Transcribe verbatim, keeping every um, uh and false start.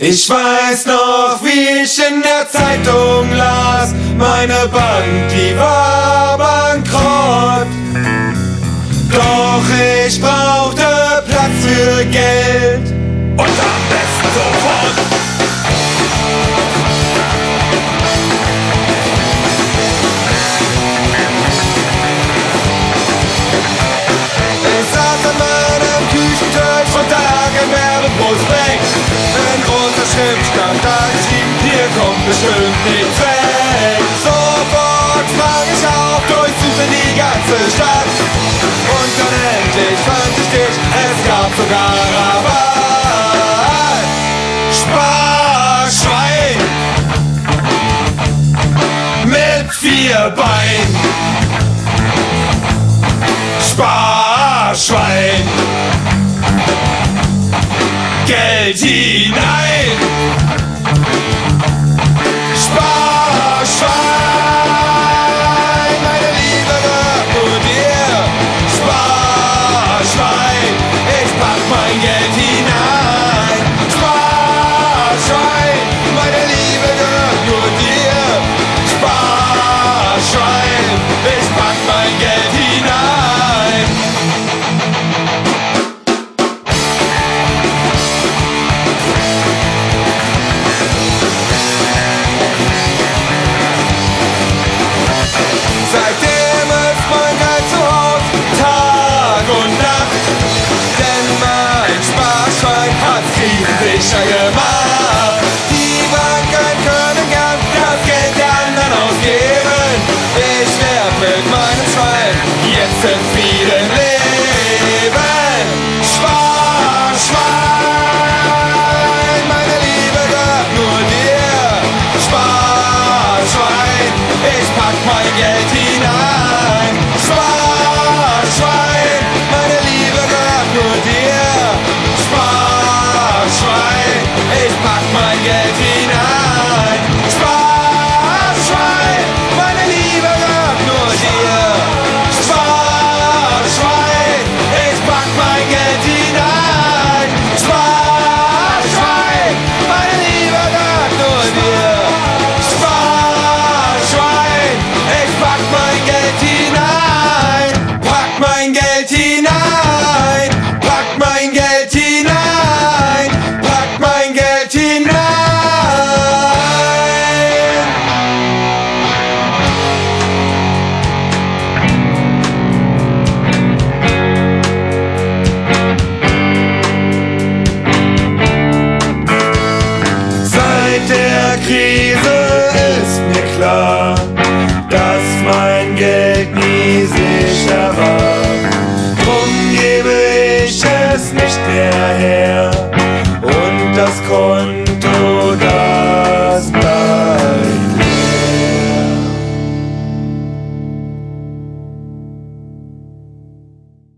Ich weiß noch, wie ich in der Zeitung las, meine Bank, die war bankrott. Doch ich brauchte Platz für Geld und am besten sofort. Ich saß an meinem Küchentisch und da ein Werbeprospekt. In großer Schrift stand da geschrieben, hier kommt bestimmt nichts weg. Sofort sprang ich auf, durchsuchte die ganze Stadt. Und dann endlich fand ich dich, es gab sogar Rabatt. Sparschwein mit vier Beinen. Sparschwein, Geld hinein. Sparschwein, meine Liebe gehört nur dir. Sparschwein, ich pack mein Geld hinein. Sparschwein, meine Liebe gehört nur dir. Sparschwein, ich pack mein Geld hinein. Seitdem ist mein Geld zu Haus, Tag und Nacht. Denn mein Sparschwein hat's krisensicher gemacht. Die Banken können gern das Geld der anderen ausgeben. Ich werd mit meinem Schwein jetzt in Frieden leben. Sparschwein, meine Liebe gehört nur dir. Sparschwein, ich pack mein Geld hinein. Sparschwein, meine Liebe gehört nur dir. Sparschwein, ich pack mein Geld hinein. Sparschwein, meine Liebe gehört nur dir. Sparschwein, ich pack mein Geld hinein. Sparschwein, meine Liebe gehört nur dir. Sparschwein, ich pack mein Geld hinein. Pack mein Geld hinein. Pack mein Geld hinein. Pack mein Geld hinein. Seit der Krise ist mir klar, dass mein Geld nie sicher war. Drum gebe ich es nicht mehr her.